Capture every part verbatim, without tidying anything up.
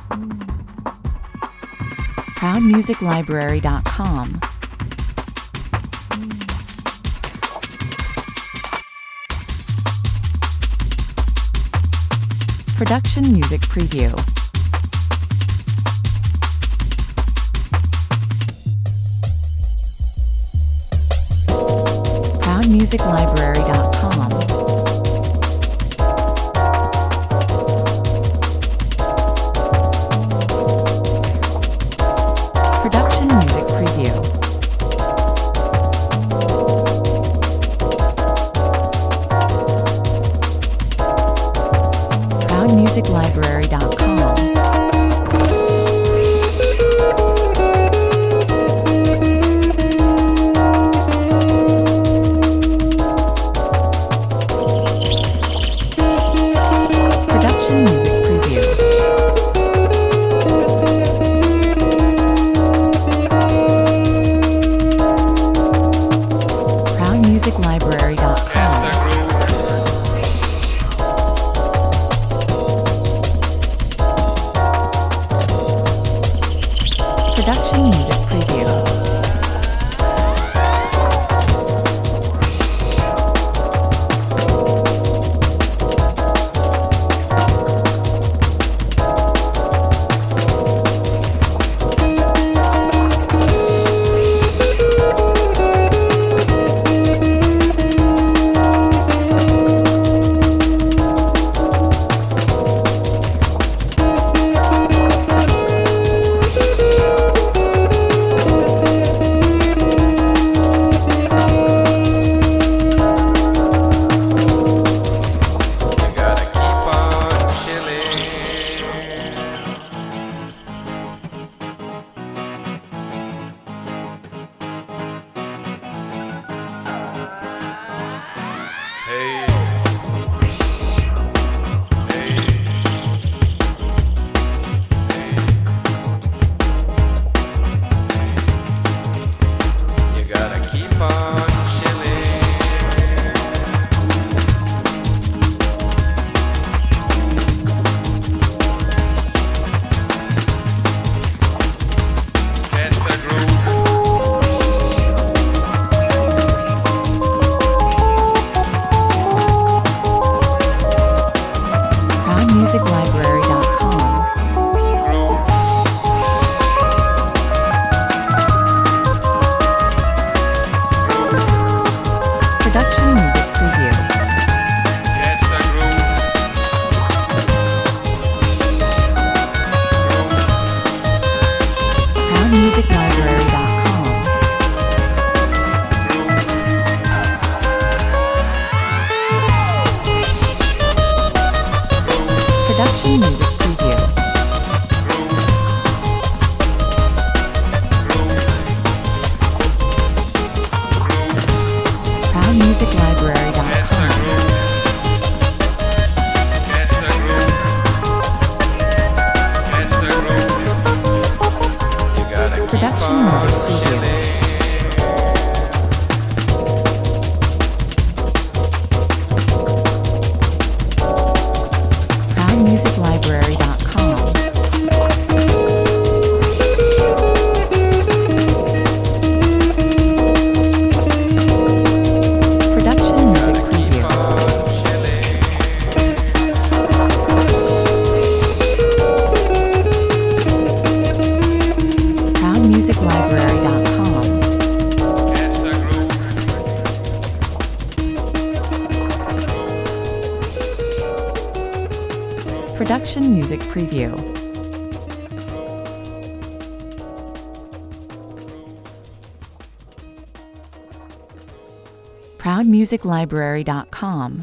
proud music library dot com. Production Music Preview. proud music library dot com. Production Music Preview. proud music library dot com. Production Music Preview. proud music library dot com. Production Music Preview. Hey. Hey. Hey. You gotta keep on chilling. Catch the groove. proud music library dot com. Groove. Production Music Preview. Catch the groove. proud music library dot com. Production Music Preview. proud music library dot Catch the com. groove. Catch the groove. Catch the groove. You gotta keep Production on Music Preview. chilling. proud music library dot com. Production Music Keep Preview. on chilling. proud music library dot com. Catch the groove. Production Music Preview. proud music library dot com.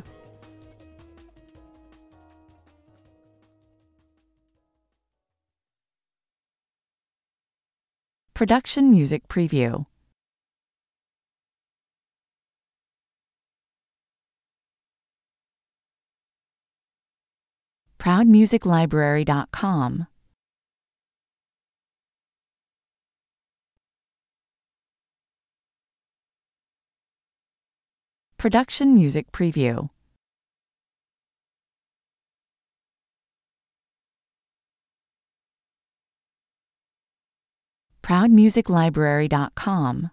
Production Music Preview. proud music library dot com. Production Music Preview. proud music library dot com.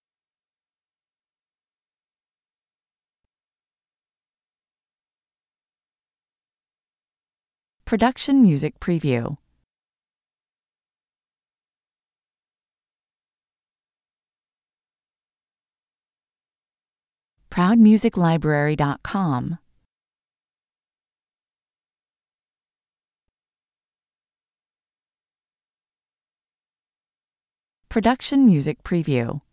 Production Music Preview. proud music library dot com. Production Music Preview.